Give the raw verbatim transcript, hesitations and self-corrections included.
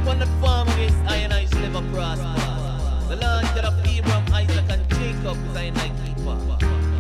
upon the farm against I and I shall ever prosper. The Lord God of Abraham, Isaac, and Jacob is I and I keeper.